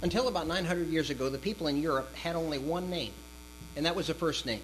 Until about 900 years ago, the people in Europe had only one name, and that was a first name.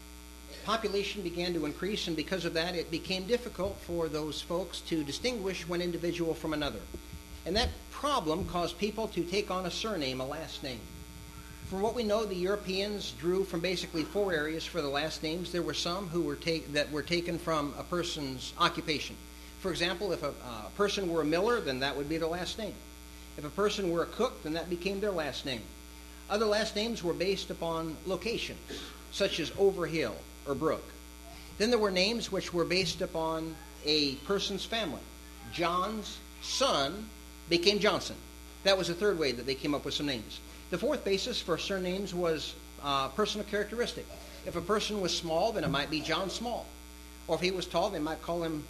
Population began to increase, and because of that, it became difficult for those folks to distinguish one individual from another. And that problem caused people to take on a surname, a last name. From what we know, the Europeans drew from basically four areas for the last names. There were some who were taken from a person's occupation. For example, if a person were a miller, then that would be their last name. If a person were a cook, then that became their last name. Other last names were based upon locations, such as Overhill or Brook. Then there were names which were based upon a person's family. John's son became Johnson. That was the third way that they came up with some names. The fourth basis for surnames was personal characteristic. If a person was small, then it might be John Small. Or if he was tall, they might call him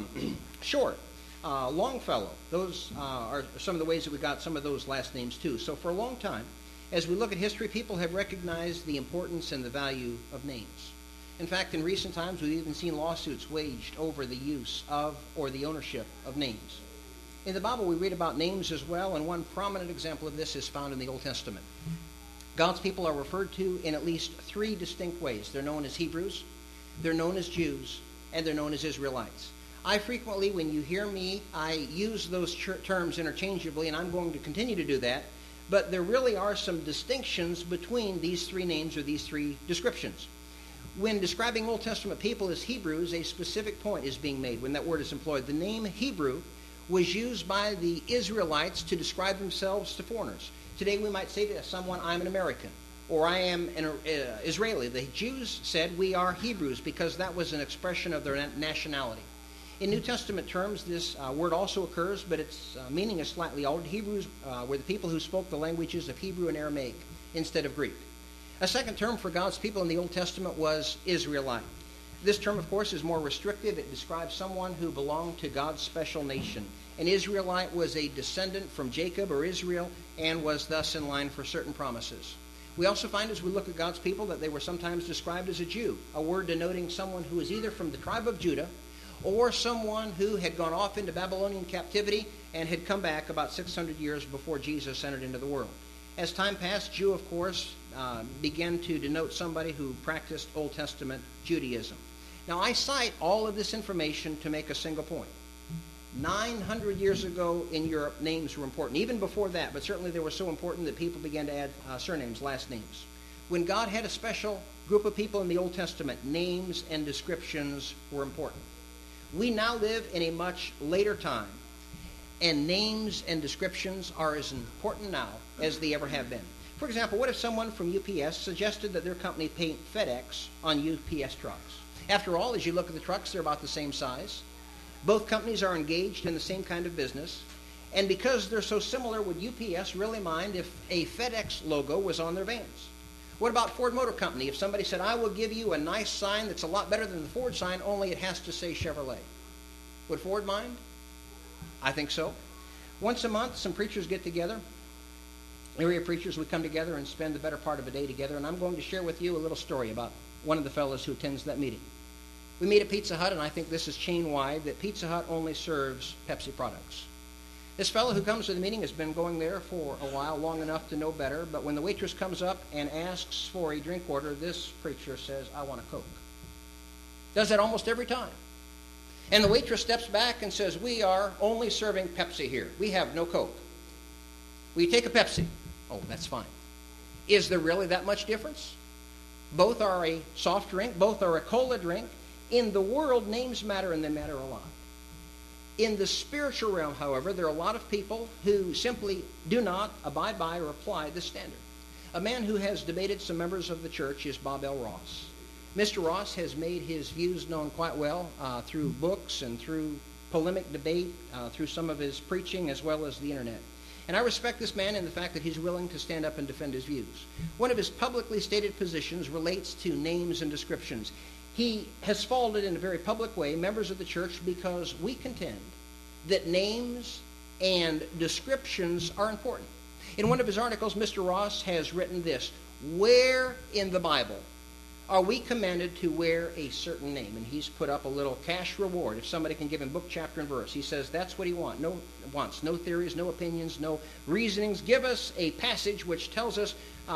Short, Longfellow. Those are some of the ways that we got some of those last names too. So for a long time, as we look at history, people have recognized the importance and the value of names. In fact, in recent times, we've even seen lawsuits waged over the use of or the ownership of names. In the Bible, we read about names as well, and one prominent example of this is found in the Old Testament. God's people are referred to in at least three distinct ways. They're known as Hebrews, they're known as Jews, and they're known as Israelites. I frequently, when you hear me, I use those terms interchangeably, and I'm going to continue to do that, but there really are some distinctions between these three names or these three descriptions. When describing Old Testament people as Hebrews, a specific point is being made when that word is employed. The name Hebrew was used by the Israelites to describe themselves to foreigners. Today we might say to someone, I'm an American, or I am an Israeli. The Jews said we are Hebrews because that was an expression of their nationality. In New Testament terms, this word also occurs, but its meaning is slightly altered. Hebrews were the people who spoke the languages of Hebrew and Aramaic instead of Greek. A second term for God's people in the Old Testament was Israelite. This term, of course, is more restrictive. It describes someone who belonged to God's special nation. An Israelite was a descendant from Jacob or Israel and was thus in line for certain promises. We also find as we look at God's people that they were sometimes described as a Jew, a word denoting someone who was either from the tribe of Judah or someone who had gone off into Babylonian captivity and had come back about 600 years before Jesus entered into the world. As time passed, Jew, of course, began to denote somebody who practiced Old Testament Judaism. Now, I cite all of this information to make a single point. 900 years ago in Europe, names were important. Even before that, but certainly they were so important that people began to add surnames, last names. When God had a special group of people in the Old Testament, names and descriptions were important. We now live in a much later time, and names and descriptions are as important now as they ever have been. For example, what if someone from UPS suggested that their company paint FedEx on UPS trucks? After all, as you look at the trucks, they're about the same size. Both companies are engaged in the same kind of business. And because they're so similar, would UPS really mind if a FedEx logo was on their vans? What about Ford Motor Company? If somebody said, I will give you a nice sign that's a lot better than the Ford sign, only it has to say Chevrolet. Would Ford mind? I think so. Once a month, some preachers get together. Area preachers would come together and spend the better part of a day together. And I'm going to share with you a little story about one of the fellows who attends that meeting. We meet at Pizza Hut, and I think this is chain-wide, that Pizza Hut only serves Pepsi products. This fellow who comes to the meeting has been going there for a while, long enough to know better, but when the waitress comes up and asks for a drink order, this preacher says, I want a Coke. Does that almost every time. And the waitress steps back and says, we are only serving Pepsi here. We have no Coke. Will you take a Pepsi? Oh, that's fine. Is there really that much difference? Both are a soft drink. Both are a cola drink. In the world, names matter, and they matter a lot. In the spiritual realm, however, there are a lot of people who simply do not abide by or apply this standard. A man who has debated some members of the church is Bob L. Ross. Mr. Ross has made his views known quite well through books and through polemic debate, through some of his preaching as well as the internet. And I respect this man in the fact that he's willing to stand up and defend his views. One of his publicly stated positions relates to names and descriptions. He has faulted in a very public way members of the church because we contend that names and descriptions are important. In one of his articles, Mr. Ross has written this: where in the Bible are we commanded to wear a certain name? And he's put up a little cash reward if somebody can give him book, chapter, and verse. He says that's what he wants. No theories, no opinions, no reasonings. Give us a passage which tells us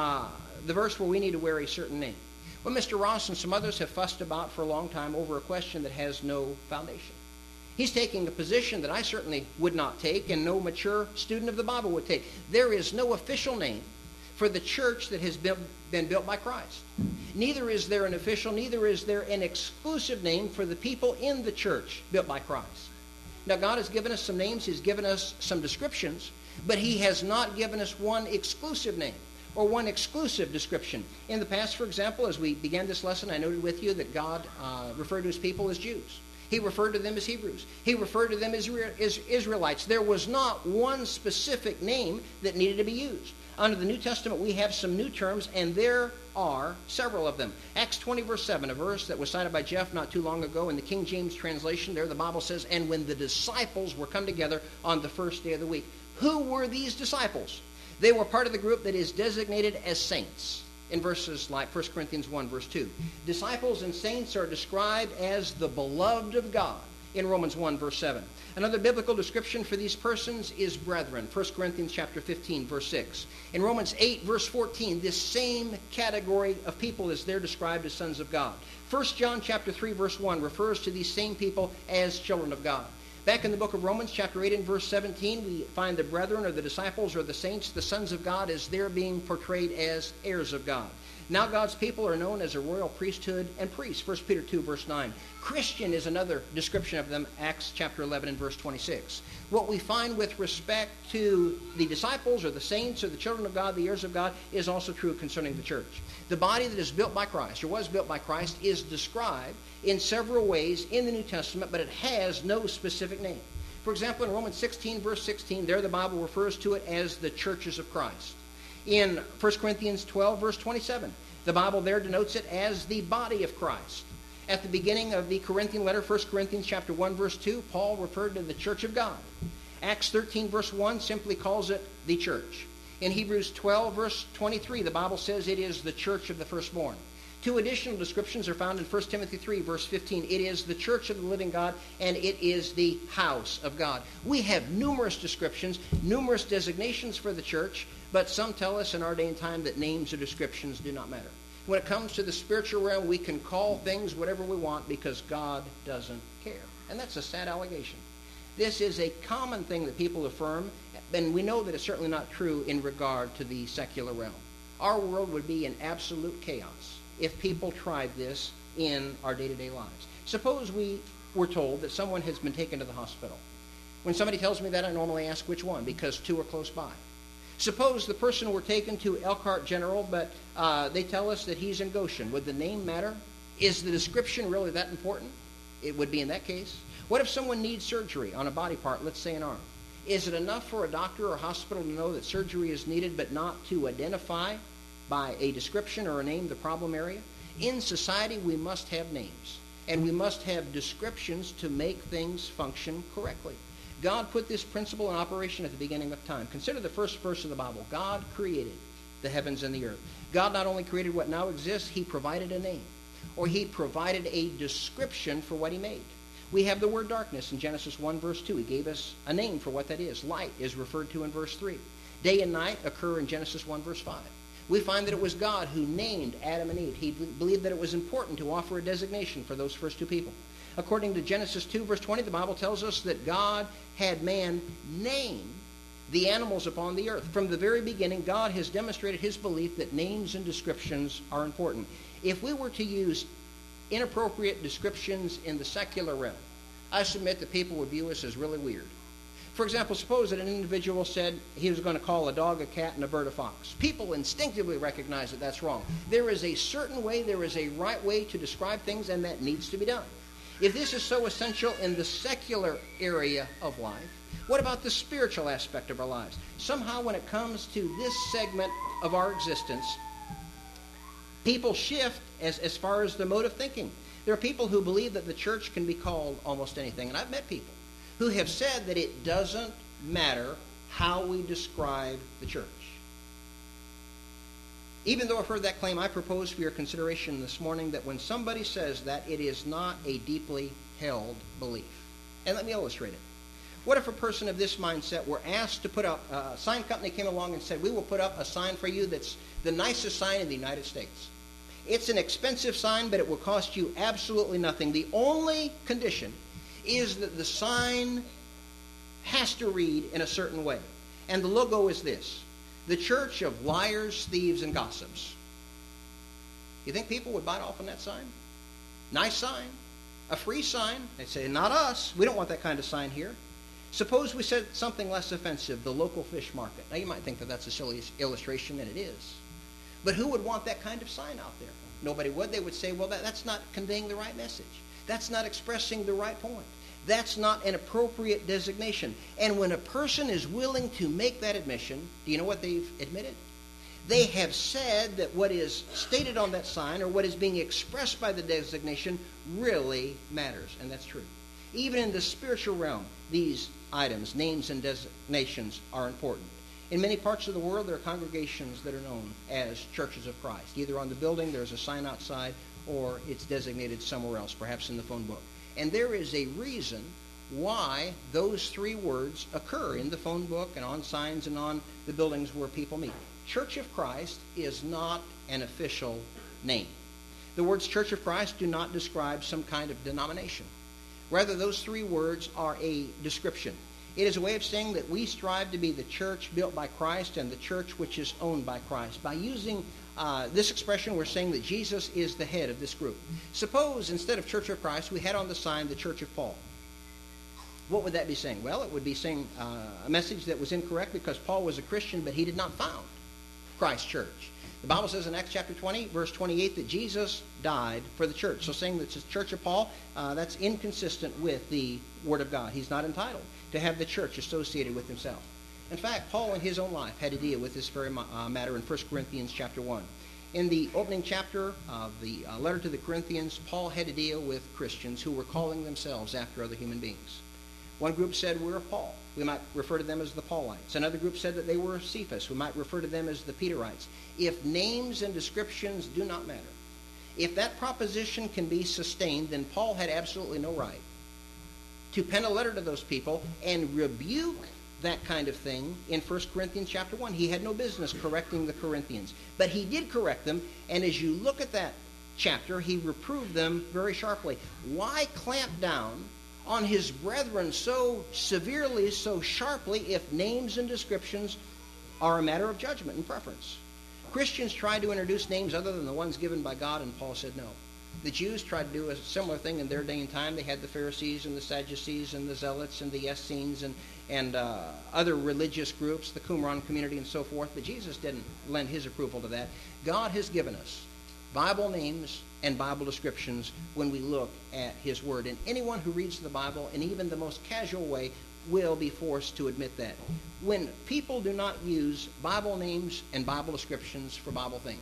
the verse where we need to wear a certain name. Well, Mr. Ross and some others have fussed about for a long time over a question that has no foundation. He's taking a position that I certainly would not take and no mature student of the Bible would take. There is no official name for the church that has been built by Christ. Neither is there an official, neither is there an exclusive name for the people in the church built by Christ. Now, God has given us some names, He's given us some descriptions, but He has not given us one exclusive name or one exclusive description. In the past, for example, as we began this lesson, I noted with you that God referred to His people as Jews. He referred to them as Hebrews. He referred to them as Israelites. There was not one specific name that needed to be used. Under the New Testament, we have some new terms, and there are several of them. Acts 20, verse 7, a verse that was cited by Jeff not too long ago in the King James translation. There the Bible says, and when the disciples were come together on the first day of the week. Who were these disciples? They were part of the group that is designated as saints in verses like 1 Corinthians 1, verse 2. Disciples and saints are described as the beloved of God in Romans 1, verse 7. Another biblical description for these persons is brethren, 1 Corinthians chapter 15, verse 6. In Romans 8, verse 14, this same category of people is there described as sons of God. 1 John chapter 3, verse 1 refers to these same people as children of God. Back in the book of Romans, chapter 8 and verse 17, we find the brethren or the disciples or the saints, the sons of God, as they're being portrayed as heirs of God. Now God's people are known as a royal priesthood and priests, 1 Peter 2, verse 9. Christian is another description of them, Acts chapter 11 and verse 26. What we find with respect to the disciples or the saints or the children of God, the heirs of God, is also true concerning the church. The body that is built by Christ or was built by Christ is described in several ways in the New Testament, but it has no specific name. For example, in Romans 16, verse 16, there the Bible refers to it as the churches of Christ. In 1 Corinthians 12, verse 27, the Bible there denotes it as the body of Christ. At the beginning of the Corinthian letter, 1 Corinthians chapter 1, verse 2, Paul referred to the church of God. Acts 13, verse 1 simply calls it the church. In Hebrews 12, verse 23, the Bible says it is the church of the firstborn. Two additional descriptions are found in 1 Timothy 3, verse 15. It is the church of the living God, and it is the house of God. We have numerous descriptions, numerous designations for the church, but some tell us in our day and time that names or descriptions do not matter. When it comes to the spiritual realm, we can call things whatever we want because God doesn't care. And that's a sad allegation. This is a common thing that people affirm, and we know that it's certainly not true in regard to the secular realm. Our world would be in absolute chaos if people tried this in our day-to-day lives. Suppose we were told that someone has been taken to the hospital. When somebody tells me that, I normally ask which one, because two are close by. Suppose the person were taken to Elkhart General, but they tell us that he's in Goshen. Would the name matter? Is the description really that important? It would be in that case. What if someone needs surgery on a body part, let's say an arm? Is it enough for a doctor or hospital to know that surgery is needed, but not to identify by a description or a name the problem area? In society, we must have names, and we must have descriptions to make things function correctly. God put this principle in operation at the beginning of time. Consider the first verse of the Bible. God created the heavens and the earth. God not only created what now exists, He provided a name, or He provided a description for what He made. We have the word darkness in Genesis 1, verse 2. He gave us a name for what that is. Light is referred to in verse 3. Day and night occur in Genesis 1, verse 5. We find that it was God who named Adam and Eve. He believed that it was important to offer a designation for those first two people. According to Genesis 2, verse 20, the Bible tells us that God had man name the animals upon the earth. From the very beginning, God has demonstrated His belief that names and descriptions are important. If we were to use inappropriate descriptions in the secular realm, I submit that people would view us as really weird. For example, suppose that an individual said he was going to call a dog a cat and a bird a fox. People instinctively recognize that that's wrong. There is a certain way, there is a right way to describe things, and that needs to be done. If this is so essential in the secular area of life, what about the spiritual aspect of our lives? Somehow when it comes to this segment of our existence, people shift as far as their mode of thinking. There are people who believe that the church can be called almost anything, and I've met people who have said that it doesn't matter how we describe the church. Even though I've heard that claim, I propose for your consideration this morning that when somebody says that, it is not a deeply held belief. And let me illustrate it. What if a person of this mindset were asked to put up, a sign company came along and said, we will put up a sign for you that's the nicest sign in the United States. It's an expensive sign, but it will cost you absolutely nothing. The only condition is that the sign has to read in a certain way. And the logo is this: the Church of Liars, Thieves, and Gossips. You think people would bite off on that sign? Nice sign. A free sign. They'd say, not us. We don't want that kind of sign here. Suppose we said something less offensive, the local fish market. Now you might think that that's a silly illustration, and it is. But who would want that kind of sign out there? Nobody would. They would say, well, that's not conveying the right message. That's not expressing the right point. That's not an appropriate designation. And when a person is willing to make that admission, do you know what they've admitted? They have said that what is stated on that sign or what is being expressed by the designation really matters. And that's true. Even in the spiritual realm, these items, names and designations, are important. In many parts of the world, there are congregations that are known as Churches of Christ. Either on the building, there's a sign outside, or it's designated somewhere else, perhaps in the phone book. And there is a reason why those three words occur in the phone book and on signs and on the buildings where people meet. Church of Christ is not an official name. The words Church of Christ do not describe some kind of denomination. Rather, those three words are a description. It is a way of saying that we strive to be the church built by Christ and the church which is owned by Christ. By using this expression, we're saying that Jesus is the head of this group. Suppose instead of Church of Christ, we had on the sign the Church of Paul. What would that be saying? Well, it would be saying a message that was incorrect because Paul was a Christian, but he did not found Christ's church. The Bible says in Acts chapter 20, verse 28, that Jesus died for the church. So saying that it's the Church of Paul, that's inconsistent with the Word of God. He's not entitled to have the church associated with himself. In fact, Paul in his own life had to deal with this very matter in 1 Corinthians chapter 1. In the opening chapter of the letter to the Corinthians, Paul had to deal with Christians who were calling themselves after other human beings. One group said, we're of Paul. We might refer to them as the Paulites. Another group said that they were of Cephas. We might refer to them as the Peterites. If names and descriptions do not matter, if that proposition can be sustained, then Paul had absolutely no right to pen a letter to those people and rebuke that kind of thing in 1 Corinthians chapter 1. He had no business correcting the Corinthians. But he did correct them, and as you look at that chapter, he reproved them very sharply. Why clamp down on his brethren so severely, so sharply, if names and descriptions are a matter of judgment and preference? Christians tried to introduce names other than the ones given by God, and Paul said no. The Jews tried to do a similar thing in their day and time. They had the Pharisees and the Sadducees and the Zealots and the Essenes and other religious groups, the Qumran community and so forth, but Jesus didn't lend his approval to that. God has given us Bible names and Bible descriptions when we look at his word. And anyone who reads the Bible in even the most casual way will be forced to admit that. When people do not use Bible names and Bible descriptions for Bible things,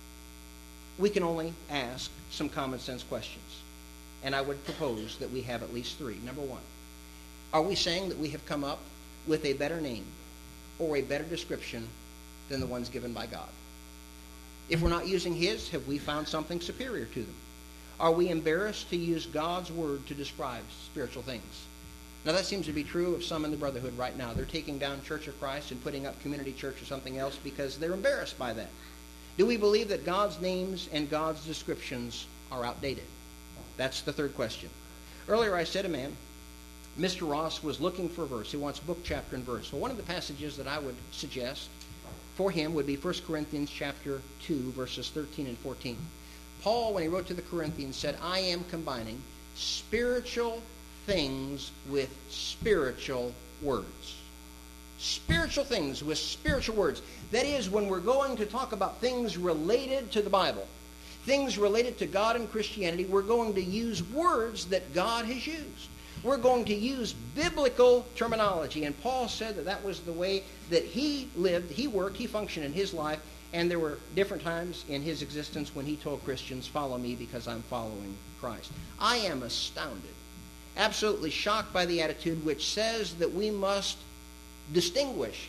we can only ask some common sense questions. And I would propose that we have at least three. Number one, are we saying that we have come up with a better name or a better description than the ones given by God? If we're not using his, have we found something superior to them? Are we embarrassed to use God's word to describe spiritual things? Now that seems to be true of some in the Brotherhood right now. They're taking down Church of Christ and putting up Community Church or something else because they're embarrassed by that. Do we believe that God's names and God's descriptions are outdated? That's the third question. Earlier I said a man, Mr. Ross, was looking for a verse. He wants book, chapter, and verse. Well, one of the passages that I would suggest for him would be 1 Corinthians chapter 2, verses 13 and 14. Paul, when he wrote to the Corinthians, said, I am combining spiritual things with spiritual words. Spiritual things with spiritual words. That is, when we're going to talk about things related to the Bible, things related to God and Christianity, we're going to use words that God has used. We're going to use biblical terminology. And Paul said that that was the way that he lived, he worked, he functioned in his life. And there were different times in his existence when he told Christians, follow me because I'm following Christ. I am astounded, absolutely shocked by the attitude which says that we must distinguish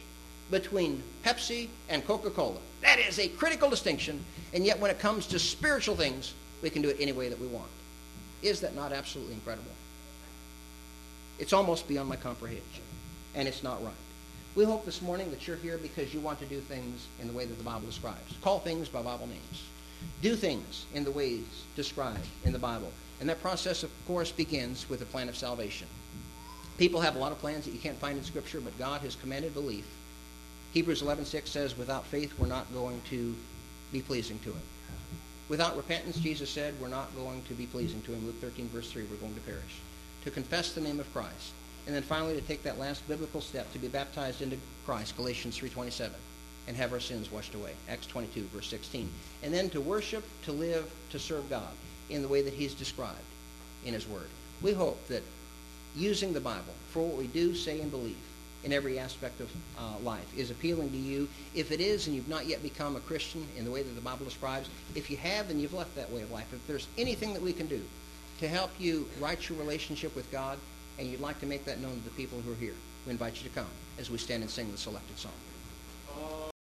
between Pepsi and Coca-Cola. That is a critical distinction, and yet when it comes to spiritual things, we can do it any way that we want. Is that not absolutely incredible? It's almost beyond my comprehension, and it's not right. We hope this morning that you're here because you want to do things in the way that the Bible describes. Call things by Bible names. Do things in the ways described in the Bible. And that process, of course, begins with the plan of salvation. People have a lot of plans that you can't find in Scripture, but God has commanded belief. Hebrews 11:6 says, without faith, we're not going to be pleasing to Him. Without repentance, Jesus said, we're not going to be pleasing to Him. Luke 13, verse 3, we're going to perish. To confess the name of Christ. And then finally, to take that last biblical step, to be baptized into Christ, Galatians 3:27, and have our sins washed away, Acts 22, verse 16. And then to worship, to live, to serve God in the way that He's described in His Word. We hope that using the Bible for what we do, say, and believe in every aspect of life is appealing to you. If it is, and you've not yet become a Christian in the way that the Bible describes, if you have, then you've left that way of life. If there's anything that we can do to help you right your relationship with God, and you'd like to make that known to the people who are here, we invite you to come as we stand and sing the selected song.